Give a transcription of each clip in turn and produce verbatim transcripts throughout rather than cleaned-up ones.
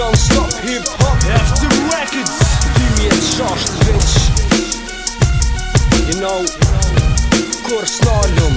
Non-stop hip-hop After Records twenty-shasht veç You know Kur s'nallum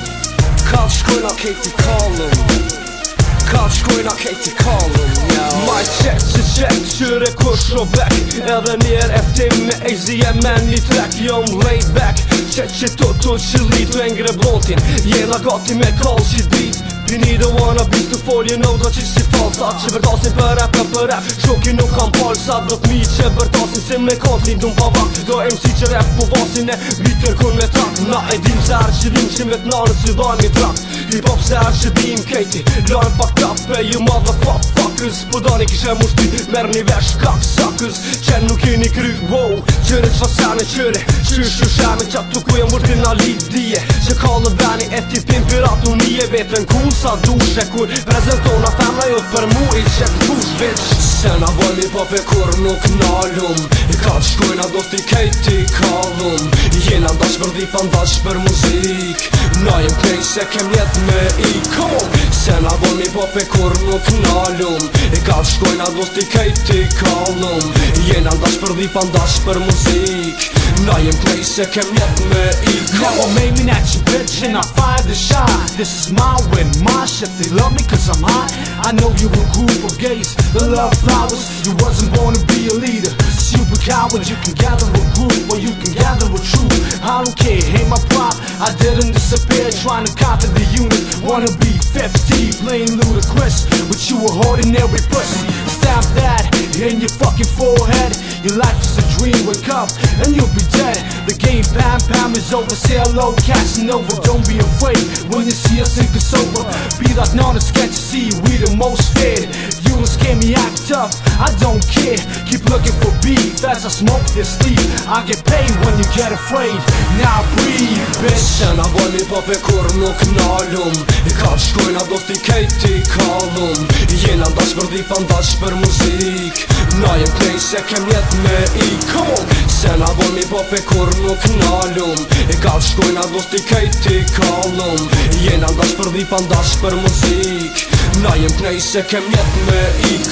Kall shkojna kejti kallum Kall shkojna kejti kallum My check që check Qyre kush o back Edhe njer eftim me A Z M N një track Jom laid back Qek që to to që litu e ngre blotin Jena gati me call që dit Pini do wanna be to fall, you know da që si fall Sa që vërtasin për rap, për rap Shoki nuk kam pal, sa do t'mi që vërtasin Se me kont lindun pa vak Do M C që rap po vasin e Bitër kun me trak Na e dim se arë që dim që me t'narë Si dojnë mi trak Hip hop se arë që dim kejti Lojnë fucked up e you motherfuckers Po dani kishe mushti Merë një vesh kak suckers Qen nuk jeni kry, wow Qyre që fasane qyre Qysh që shame qatë tu ku jem vërtin na lit dije Që kallë veni e ti pin pirat unije Vetën cool sa dushe kur prezentona femna jo për mu i qek dush bitch Se na vojnë i pop e kur nuk nalum I ka të shkojna dosti kejti kallum Jena ndash për dhipa ndash për muzik Na jem kej se kem jet me i kom Se na vojnë i pop e kur nuk nalum I ka të shkojna dosti kejti kallum Jena ndash për dhipa ndash për muzik Na jem kej se kem jet me i kom Now I'm aiming at you bitch and I fire the shot This is my win, my shit, they love me cause I'm hot I know you a group of gays that love flowers You wasn't born to be a leader, stupid coward You can gather a group or you can gather a troop I don't care, ain't my prop, I didn't disappear Trying to copy the unit, wanna be fifty Playing ludicrous, but you a ordinary pussy Stamp that in your fucking forehead Your life is a dream, wake up and you'll be dead The game Pam Pam is over, say hello Casanova Don't be afraid when you see us think it's over Be like not a sketch, see we the most feared You don't scare me, act tough, I don't care Keep looking for beef as I smoke this leaf I get paid when you get afraid, now breathe bitch Se na vojnë i pop e kur nuk nalum I ka të shkojna dosti kejti kallum Jena ndash për dhipa ndash për muzik Na jem kej se kem jet me i kom Se na vojnë i pop e kur nuk nalum I ka të shkojna dosti kejti kallum Jena ndash për dhipa ndash për muzik Na jem kej se kem jet me i